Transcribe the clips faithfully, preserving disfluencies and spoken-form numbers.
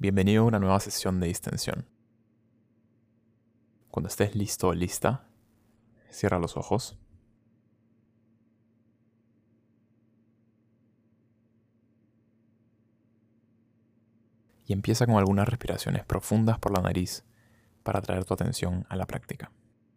Bienvenido a una nueva sesión de distensión. Cuando estés listo o lista, cierra los ojos. Y empieza con algunas respiraciones profundas por la nariz para traer tu atención a la práctica.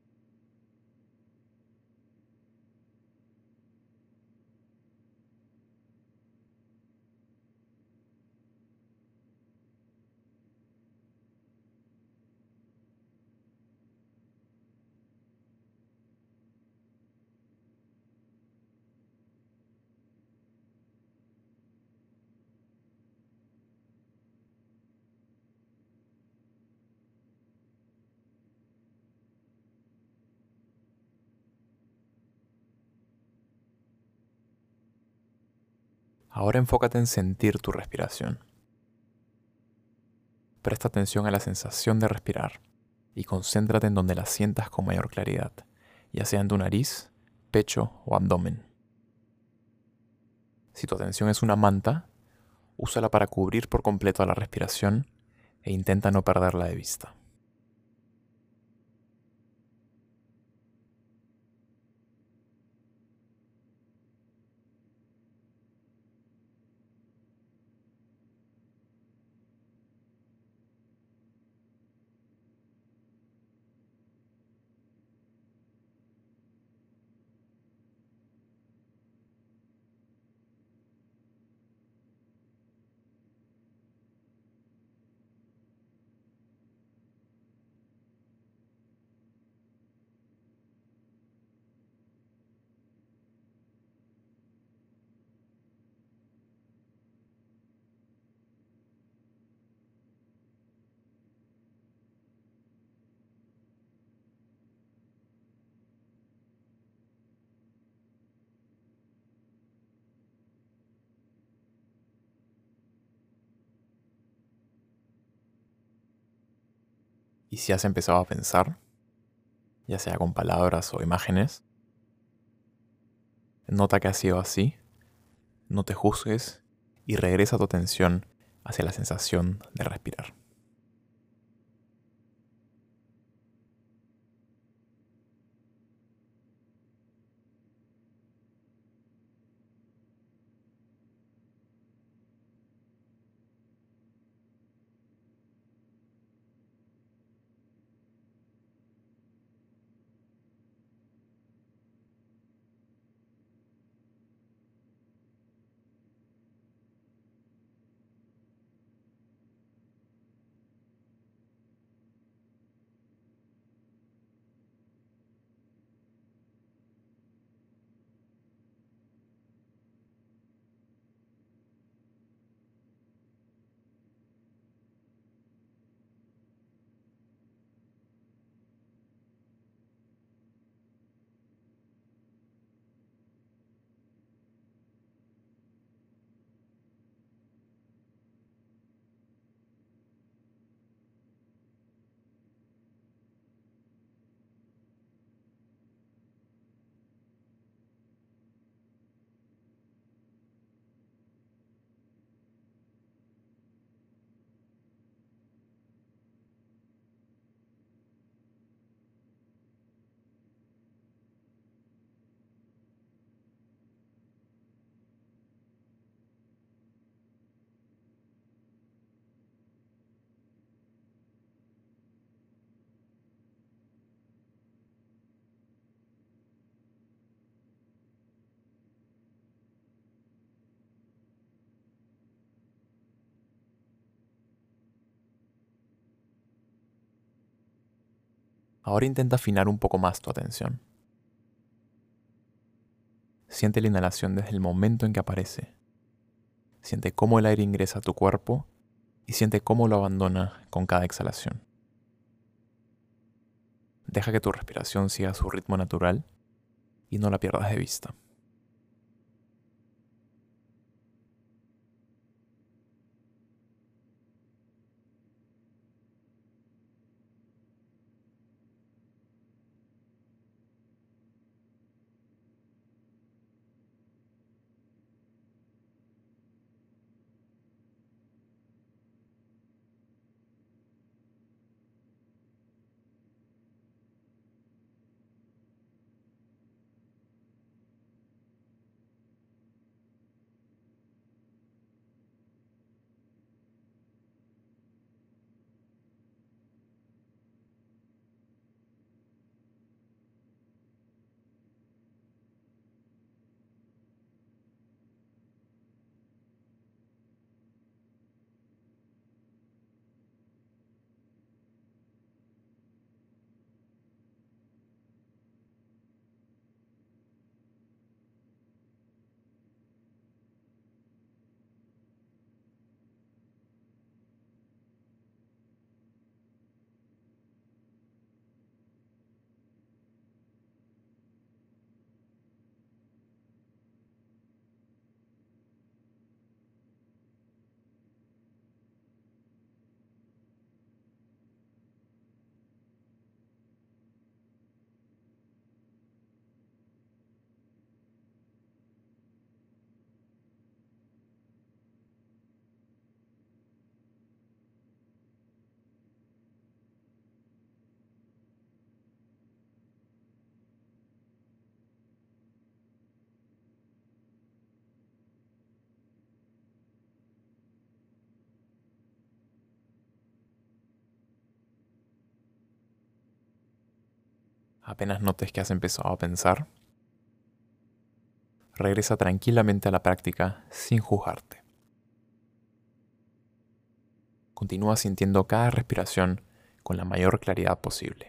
Ahora enfócate en sentir tu respiración. Presta atención a la sensación de respirar y concéntrate en donde la sientas con mayor claridad, ya sea en tu nariz, pecho o abdomen. Si tu atención es una manta, úsala para cubrir por completo a la respiración e intenta no perderla de vista. Y si has empezado a pensar, ya sea con palabras o imágenes, nota que ha sido así, no te juzgues y regresa tu atención hacia la sensación de respirar. Ahora intenta afinar un poco más tu atención. Siente la inhalación desde el momento en que aparece. Siente cómo el aire ingresa a tu cuerpo y siente cómo lo abandona con cada exhalación. Deja que tu respiración siga su ritmo natural y no la pierdas de vista. Apenas notes que has empezado a pensar, regresa tranquilamente a la práctica sin juzgarte. Continúa sintiendo cada respiración con la mayor claridad posible.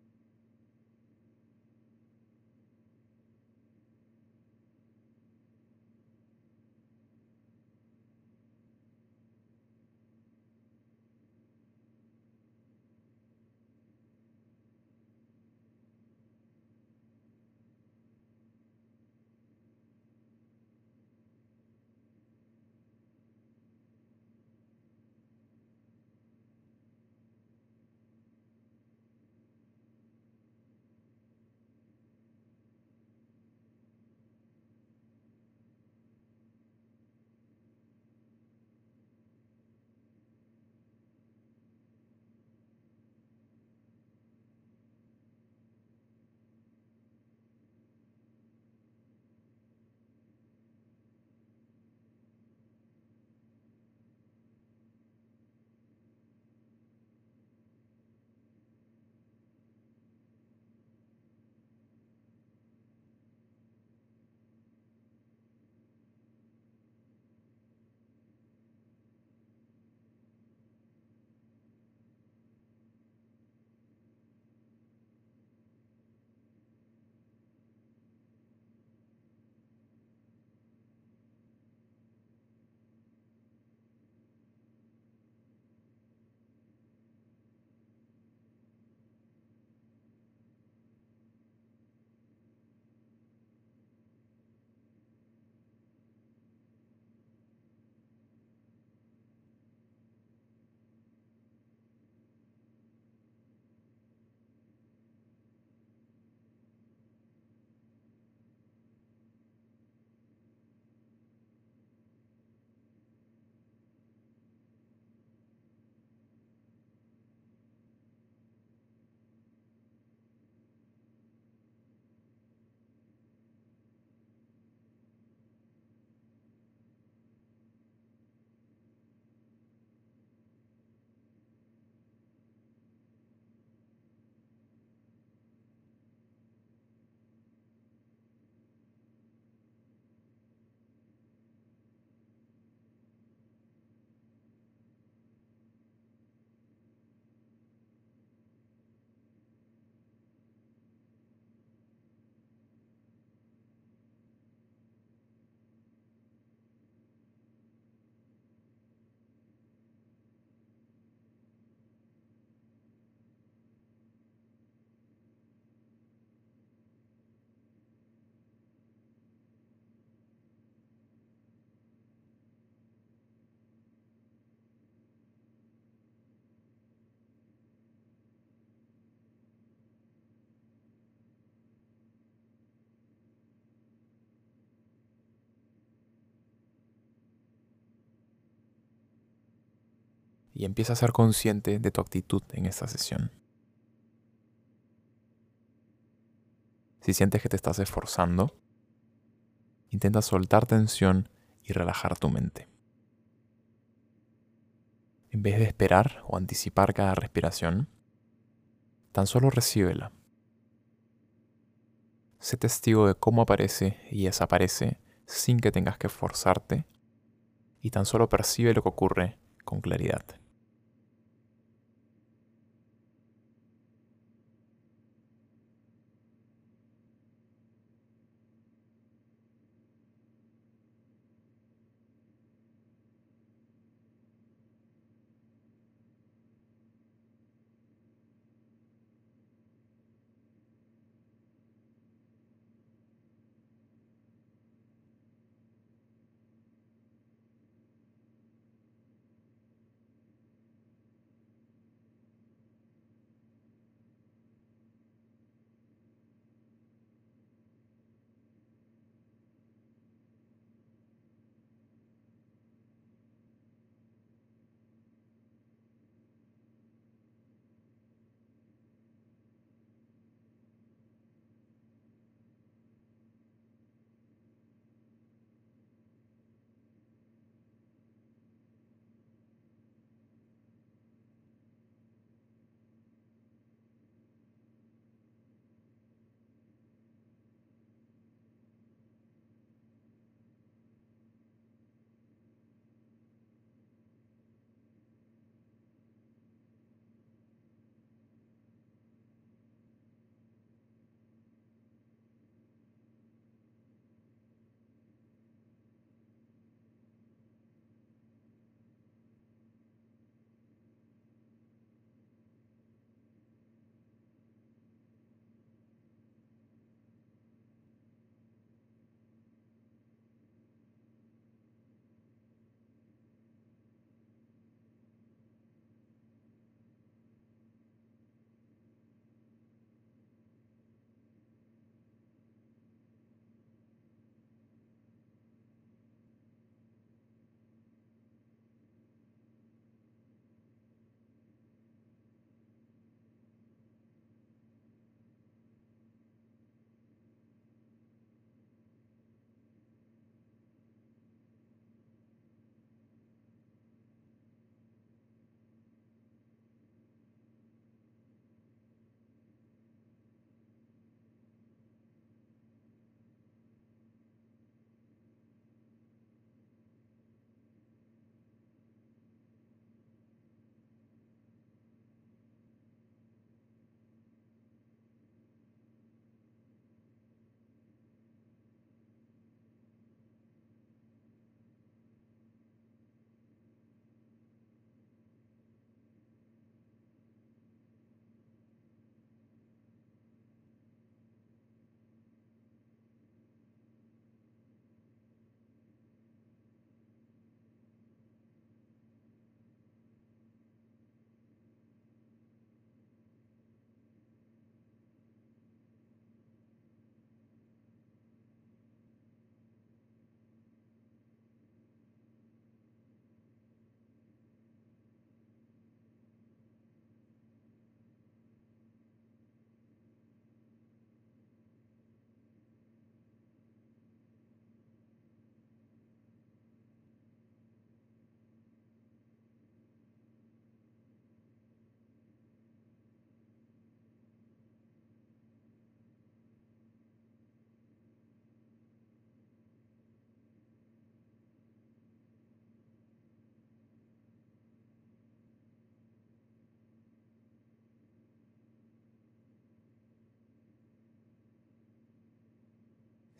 Y empieza a ser consciente de tu actitud en esta sesión. Si sientes que te estás esforzando, intenta soltar tensión y relajar tu mente. En vez de esperar o anticipar cada respiración, tan solo recíbela. Sé testigo de cómo aparece y desaparece sin que tengas que esforzarte y tan solo percibe lo que ocurre con claridad.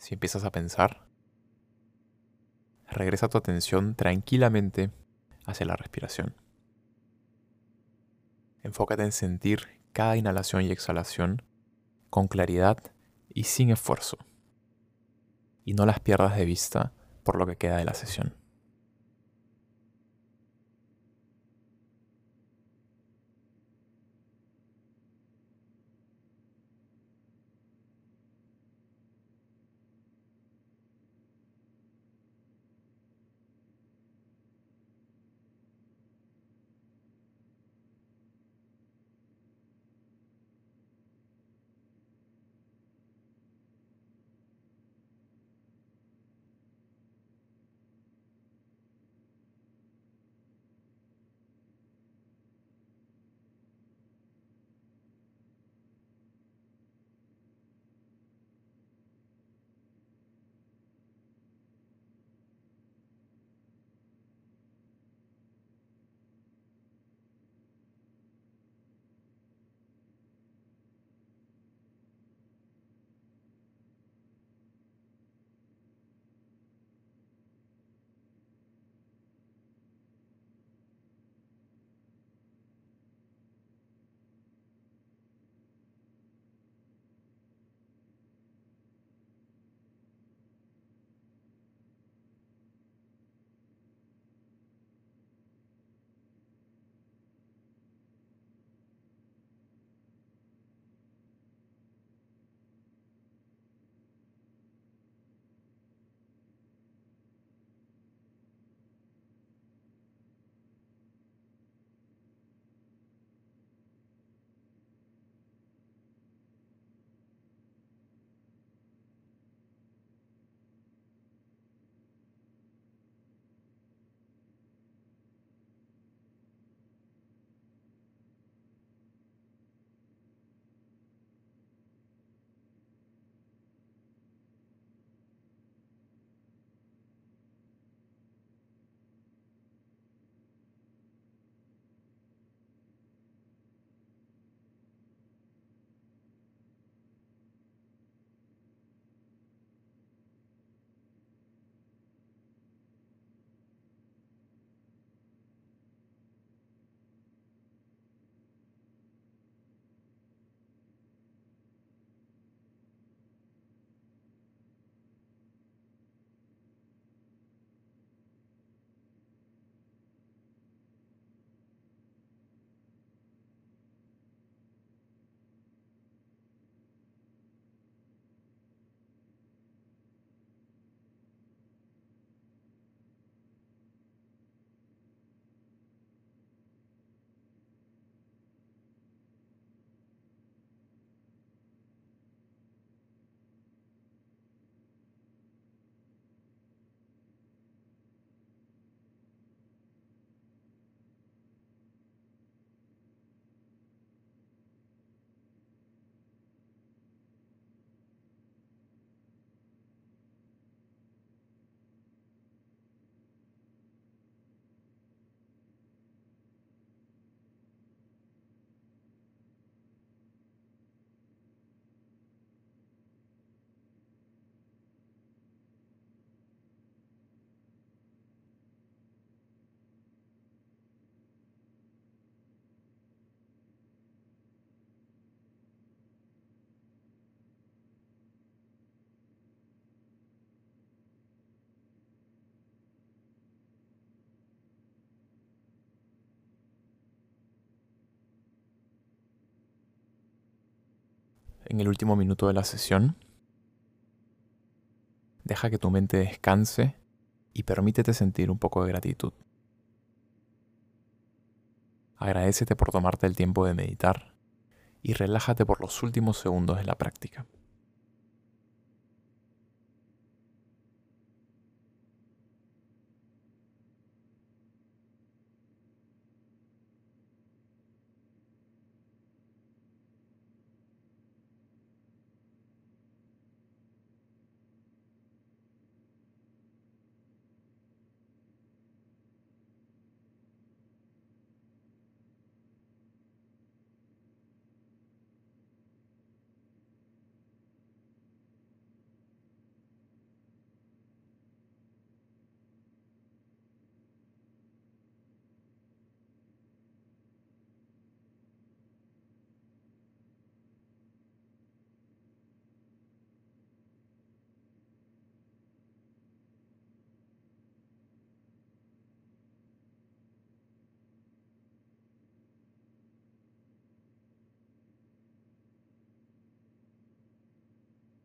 Si empiezas a pensar, regresa tu atención tranquilamente hacia la respiración. Enfócate en sentir cada inhalación y exhalación con claridad y sin esfuerzo. Y no las pierdas de vista por lo que queda de la sesión. En el último minuto de la sesión, deja que tu mente descanse y permítete sentir un poco de gratitud. Agradécete por tomarte el tiempo de meditar y relájate por los últimos segundos de la práctica.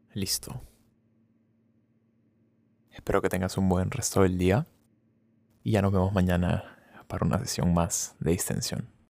Listo. Espero que tengas un buen resto del día y ya nos vemos mañana para una sesión más de distensión.